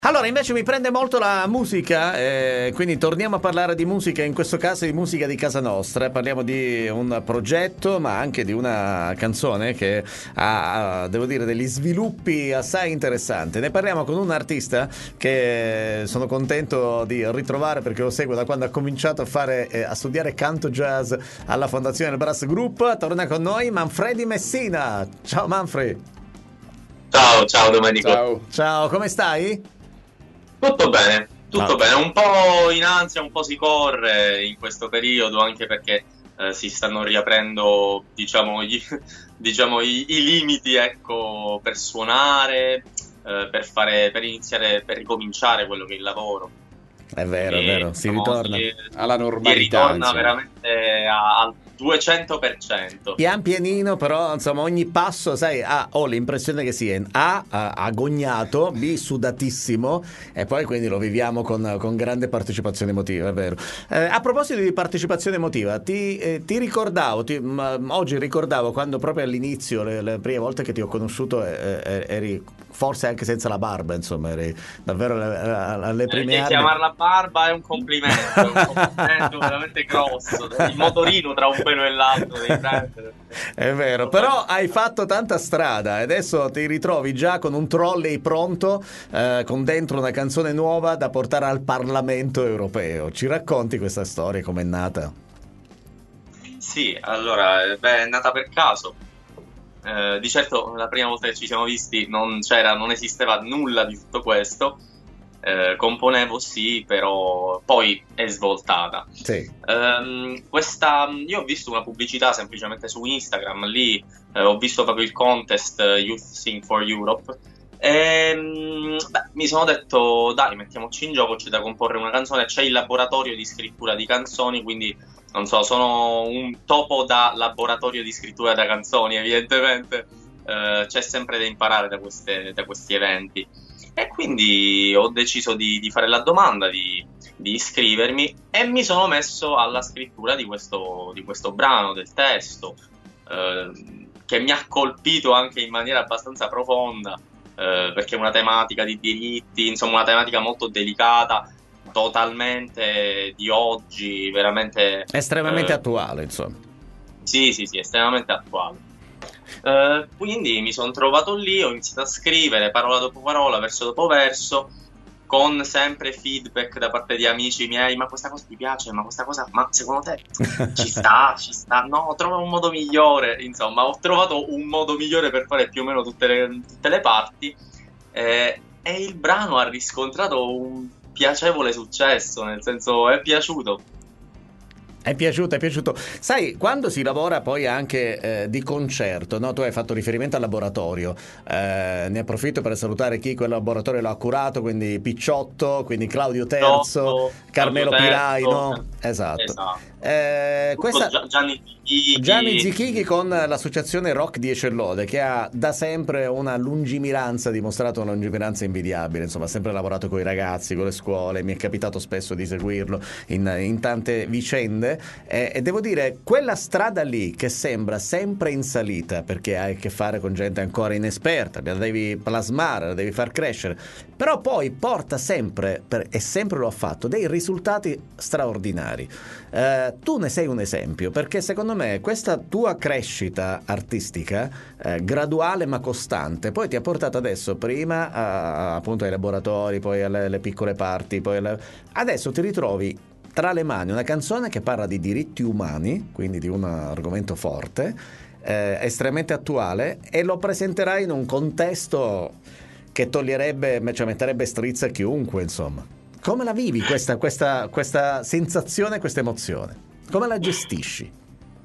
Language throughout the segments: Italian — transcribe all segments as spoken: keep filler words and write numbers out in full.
Allora, invece mi prende molto la musica, eh, quindi torniamo a parlare di musica, in questo caso di musica di casa nostra. Parliamo di un progetto, ma anche di una canzone che ha, devo dire, degli sviluppi assai interessanti. Ne parliamo con un artista che sono contento di ritrovare perché lo seguo da quando ha cominciato a fare, eh, a studiare canto jazz alla Fondazione del Brass Group. Torna con noi Manfredi Messina. Ciao Manfredi. Ciao, ciao Domenico. Ciao. Ciao, come stai? Tutto bene, tutto Ah. bene, un po' in ansia, un po' si corre in questo periodo, anche perché eh, si stanno riaprendo, diciamo, gli, diciamo, i, i limiti, ecco, per suonare, eh, per fare, per iniziare, per ricominciare quello che è il lavoro. È vero, E, è vero, si diciamo, ritorna si- alla si normalità, ritorna insomma. veramente a- al duecento per cento. pian pianino, però insomma ogni passo, sai, ah, ho l'impressione che sia A, ah, agognato, B, sudatissimo, e poi quindi lo viviamo con, con grande partecipazione emotiva, è vero. Eh, a proposito di partecipazione emotiva, ti, eh, ti ricordavo, ti- m- oggi ricordavo quando proprio all'inizio, le, le prime volte che ti ho conosciuto, eh, eh, eri forse anche senza la barba, insomma, eri davvero alle, alle prime Eh, armi. chiamarla barba è un complimento, è un complimento veramente grosso. Il motorino tra un pelo e l'altro devi prendere. È vero, però hai fatto tanta strada e adesso ti ritrovi già con un trolley pronto, eh, con dentro una canzone nuova da portare al Parlamento europeo. Ci racconti questa storia, com'è nata? Sì, allora, eh, beh, è nata per caso. Eh, di certo, la prima volta che ci siamo visti non c'era, non esisteva nulla di tutto questo. Eh, componevo sì, però poi è svoltata. Sì. Ehm, questa, io ho visto una pubblicità semplicemente su Instagram, lì eh, ho visto proprio il contest eh, Youth Sing for Europe e mm, beh, mi sono detto dai, mettiamoci in gioco, c'è da comporre una canzone, c'è il laboratorio di scrittura di canzoni, quindi non so, sono un topo da laboratorio di scrittura da canzoni, evidentemente eh, c'è sempre da imparare da, queste, da questi eventi. E quindi ho deciso di, di fare la domanda, di, di iscrivermi e mi sono messo alla scrittura di questo, di questo brano, del testo, eh, che mi ha colpito anche in maniera abbastanza profonda, eh, perché è una tematica di diritti, insomma una tematica molto delicata, totalmente di oggi, veramente... Estremamente eh, attuale, insomma. Sì, sì, sì, estremamente attuale. Eh, quindi mi sono trovato lì, ho iniziato a scrivere parola dopo parola, verso dopo verso, con sempre feedback da parte di amici miei: ma questa cosa ti piace? Ma questa cosa, ma secondo te ci sta? Ci sta? No, trova un modo migliore. Insomma, ho trovato un modo migliore per fare più o meno tutte le, tutte le parti, eh, e il brano ha riscontrato un piacevole successo, nel senso è piaciuto. È piaciuto, è piaciuto. Sai, quando si lavora poi anche eh, di concerto, no? Tu hai fatto riferimento al laboratorio, eh, ne approfitto per salutare chi quel laboratorio l'ha curato, quindi Picciotto, quindi Claudio Terzo, Picciotto, Carmelo Claudio Terzo, Piraino, esatto. esatto. Eh, questa... Gi- Gianni Zichighi. Gianni Zichighi con l'associazione Rock di Ecellode, che ha da sempre una lungimiranza, ha dimostrato una lungimiranza invidiabile, insomma ha sempre lavorato con i ragazzi, con le scuole, mi è capitato spesso di seguirlo in, in tante vicende, eh, e devo dire quella strada lì che sembra sempre in salita perché hai a che fare con gente ancora inesperta, la devi plasmare, la devi far crescere, però poi porta sempre, per, e sempre lo ha fatto, dei risultati straordinari. Eh, tu ne sei un esempio, perché secondo me questa tua crescita artistica, eh, graduale ma costante, poi ti ha portato adesso prima a, appunto ai laboratori, poi alle, alle piccole parti, poi alle... adesso ti ritrovi tra le mani una canzone che parla di diritti umani, quindi di un argomento forte, eh, estremamente attuale, e lo presenterai in un contesto che toglierebbe, cioè metterebbe strizza a chiunque, insomma. Come la vivi questa, questa, questa sensazione, questa emozione? Come la gestisci?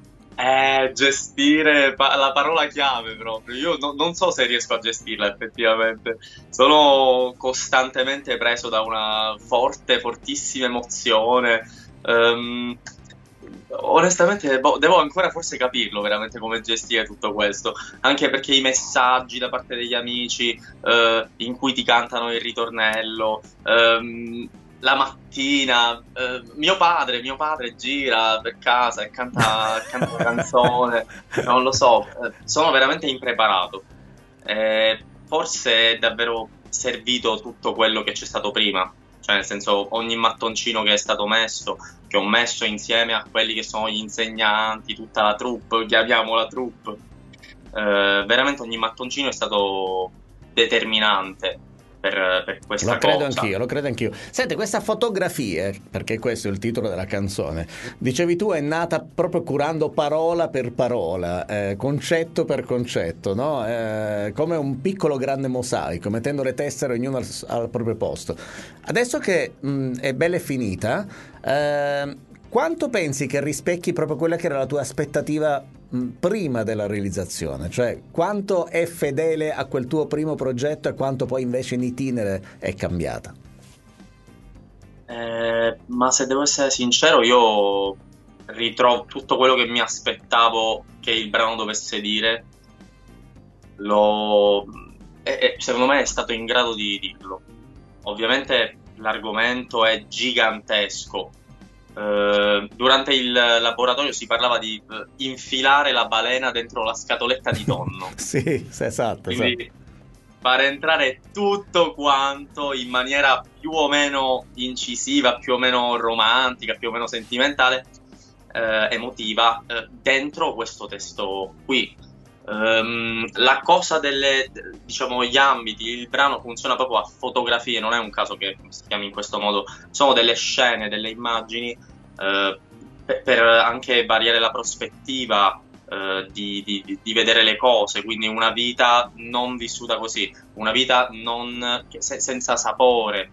Eh, gestire pa- la parola chiave proprio. Io no- non so se riesco a gestirla effettivamente. Sono costantemente preso da una forte, fortissima emozione. Ehm, onestamente, boh, devo ancora forse capirlo veramente come gestire tutto questo. Anche perché i messaggi da parte degli amici, eh, in cui ti cantano il ritornello. ehm, la mattina, eh, mio padre, mio padre gira per casa e canta, canta una canzone, non lo so, eh, sono veramente impreparato. Eh, forse è davvero servito tutto quello che c'è stato prima, cioè nel senso ogni mattoncino che è stato messo, che ho messo insieme a quelli che sono gli insegnanti, tutta la troupe, chiamiamola troupe, eh, veramente ogni mattoncino è stato determinante per, per questa Lo credo cosa. anch'io, lo credo anch'io. Senti, questa fotografia, perché questo è il titolo della canzone, dicevi tu, è nata proprio curando parola per parola, eh, concetto per concetto, no? Eh, come un piccolo grande mosaico, mettendo le tessere ognuno al, al proprio posto. Adesso che mh, è bella e finita, eh, quanto pensi che rispecchi proprio quella che era la tua aspettativa mh, prima della realizzazione? Cioè, quanto è fedele a quel tuo primo progetto e quanto poi invece in itinere è cambiata? Eh, ma se devo essere sincero, io ritrovo tutto quello che mi aspettavo che il brano dovesse dire, lo, e- e secondo me è stato in grado di dirlo. Ovviamente l'argomento è gigantesco. Eh, durante il laboratorio si parlava di eh, infilare la balena dentro la scatoletta di tonno. Sì, sì, esatto, esatto. Quindi far entrare tutto quanto in maniera più o meno incisiva, più o meno romantica, più o meno sentimentale, eh, emotiva, eh, dentro questo testo qui. Ehm, la cosa delle, diciamo, gli ambiti, il brano funziona proprio a fotografie, non è un caso che si chiami in questo modo, sono delle scene, delle immagini, eh, per, per anche variare la prospettiva, eh, di, di, di vedere le cose, quindi una vita non vissuta così, una vita non, che- se- senza sapore.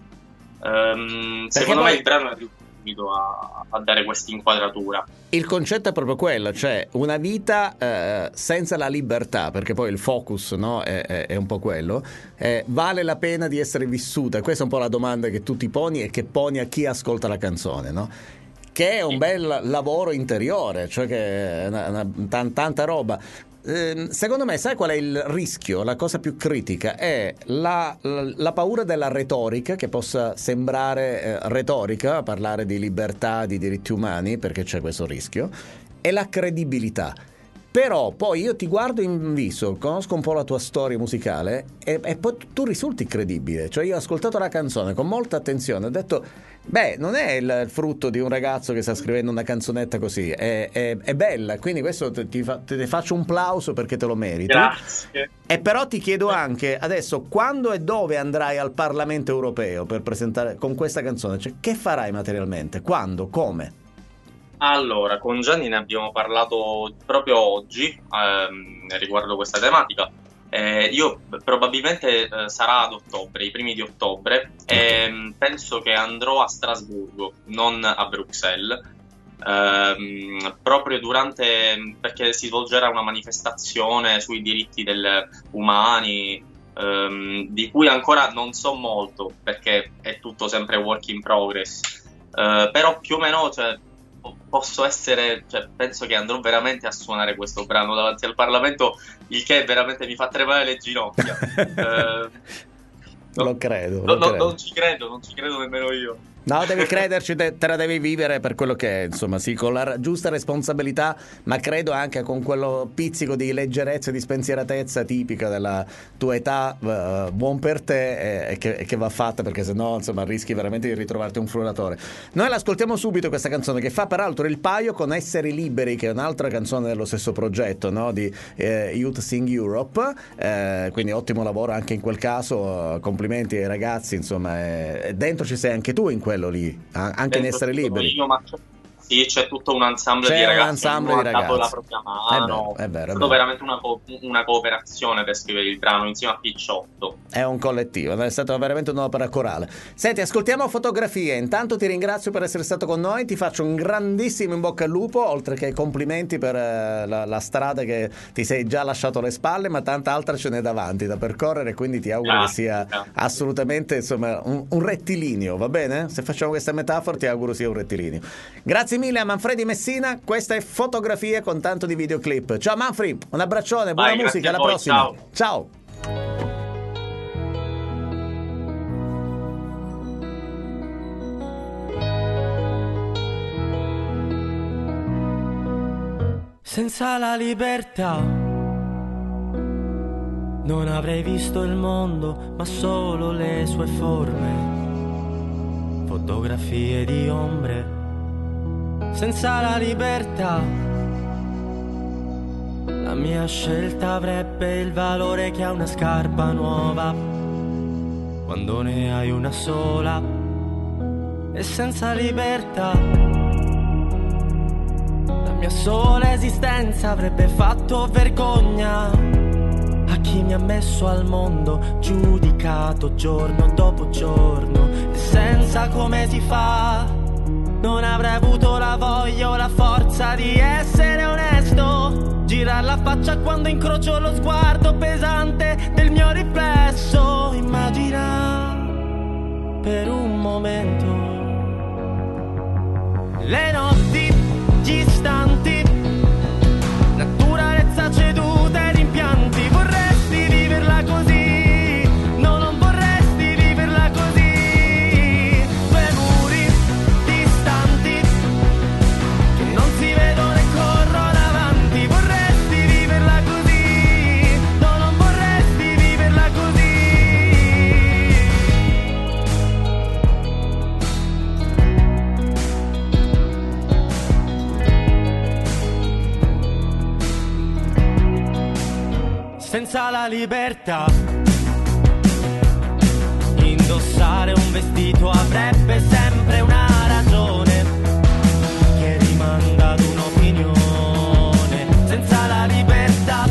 Ehm, secondo poi- me il brano è riuscito a, a dare questa inquadratura. Il concetto è proprio quello, cioè una vita eh, senza la libertà, perché poi il focus, no, è, è- è un po' quello, eh, vale la pena di essere vissuta? Questa è un po' la domanda che tu ti poni e che poni a chi ascolta la canzone, no? Che è un bel lavoro interiore, cioè che è una, una- tan- tanta roba. Ehm, Secondo me, sai qual è il rischio? La cosa più critica è la, la- la paura della retorica, che possa sembrare eh, retorica, parlare di libertà, di diritti umani, perché c'è questo rischio, e la credibilità. Però poi io ti guardo in viso, conosco un po' la tua storia musicale e, e poi tu risulti credibile. Cioè io ho ascoltato la canzone con molta attenzione, ho detto, beh, non è il frutto di un ragazzo che sta scrivendo una canzonetta così, è, è- è bella, quindi questo ti, ti fa- te ne faccio un plauso perché te lo meriti. Grazie. E però ti chiedo anche, adesso, quando e dove andrai al Parlamento europeo per presentare con questa canzone? Cioè, che farai materialmente? Quando? Come? Allora, con Gianni ne abbiamo parlato proprio oggi, ehm, riguardo questa tematica. Eh, io probabilmente eh, sarà ad ottobre, i primi di ottobre, e mm, penso che andrò a Strasburgo, non a Bruxelles, ehm, proprio durante, perché si svolgerà una manifestazione sui diritti del- umani, ehm, di cui ancora non so molto, perché è tutto sempre work in progress. Eh, però più o meno, cioè, po- posso essere, cioè, penso che andrò veramente a suonare questo brano davanti al Parlamento, il che veramente mi fa tremare le ginocchia. Eh, no- Lo credo, no- lo no- credo. non ci credo, non ci credo nemmeno io. No, devi crederci, te, te la devi vivere per quello che è, insomma, sì, con la giusta responsabilità, ma credo anche con quello pizzico di leggerezza e di spensieratezza tipica della tua età, eh, buon per te, e che, e che va fatta, perché sennò, insomma, rischi veramente di ritrovarti un fruratore. Noi l'ascoltiamo subito questa canzone, che fa peraltro il paio con Esseri Liberi, che è un'altra canzone dello stesso progetto, no? Di eh, Youth Sing Europe, eh, quindi ottimo lavoro anche in quel caso, complimenti ai ragazzi, insomma, eh, dentro ci sei anche tu in quello lì, a- anche in Dentro Essere ci sono Liberi. io, ma c'è, sì, c'è tutto un ensemble C'è di un ragazzi, ensemble ognuno di ha dato la ragazzi. propria È mano. vero, è vero, È è stato vero. veramente una, co- una cooperazione per scrivere il brano insieme a Picciotto. È un collettivo, è stata veramente un'opera corale. Senti, ascoltiamo fotografie. Intanto ti ringrazio per essere stato con noi, ti faccio un grandissimo in bocca al lupo, oltre che complimenti per eh, la, la strada che ti sei già lasciato alle spalle, ma tanta altra ce n'è davanti da percorrere, quindi ti auguro Grazie, che sia grazie. assolutamente, insomma, un, un rettilineo, va bene? Se facciamo questa metafora ti auguro sia un rettilineo. Grazie mille a Manfredi Messina, questa è Fotografie con tanto di videoclip. Ciao Manfredi, un abbraccione, buona Vai, grazie musica, a alla voi, prossima. ciao. Ciao. Senza la libertà Non avrei visto il mondo, ma solo le sue forme. Fotografie di ombre, senza la libertà. La mia scelta avrebbe il valore che ha una scarpa nuova, quando ne hai una sola. E senza libertà, la mia sola esistenza avrebbe fatto vergogna a chi mi ha messo al mondo, giudicato giorno dopo giorno. E senza come si fa, non avrei avuto la voglia o la forza di essere onesto. Girar la faccia quando incrocio lo sguardo pesante del mio riflesso. Immagina per un momento le notti, gli istanti, naturalezza ceduta e rimpianti. Vorresti viverla così? No, non vorresti viverla così. Due muri distanti che non si vedono e corrono avanti. Vorresti viverla così? No, non vorresti viverla così. Senza la libertà, indossare un vestito avrebbe sempre una ragione che rimanda ad un'opinione. Senza la libertà,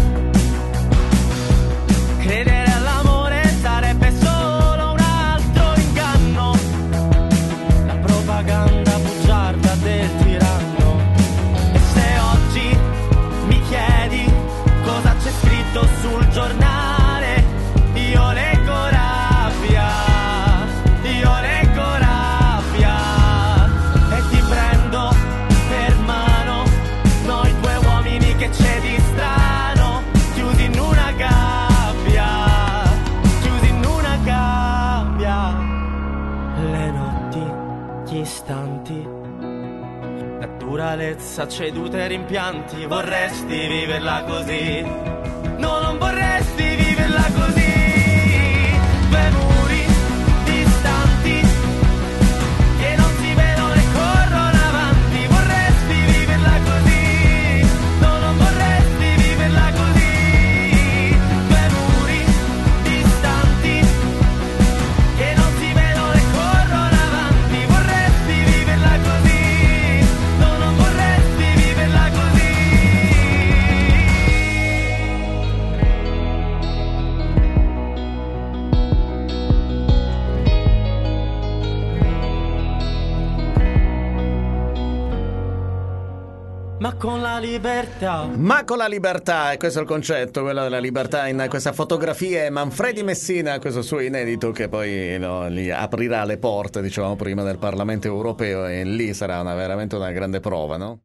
credere all'amore sarebbe solo un altro inganno, la propaganda bugiarda del tiranno. E se oggi mi chiedi cosa c'è scritto sul giornale, io leggo rabbia, io leggo rabbia. E ti prendo per mano, noi due uomini che c'è di strano, chiusi in una gabbia, chiusi in una gabbia. Le notti, gli istanti, naturalezza ceduta e rimpianti. Vorresti viverla così? No, non vorresti viverla così. Due muri distanti che non si vedono e corrono avanti. Vorresti viverla così? No, non vorresti viverla così. Due muri distanti che non si vedono e corrono avanti. Vorresti viverla così? No, non vorresti viverla così. Ma con la libertà. Ma con la libertà, e questo è il concetto, quello della libertà in questa fotografia. È Manfredi Messina, questo suo inedito che poi no, gli aprirà le porte, dicevamo prima, del Parlamento europeo, e lì sarà una, veramente una grande prova, no?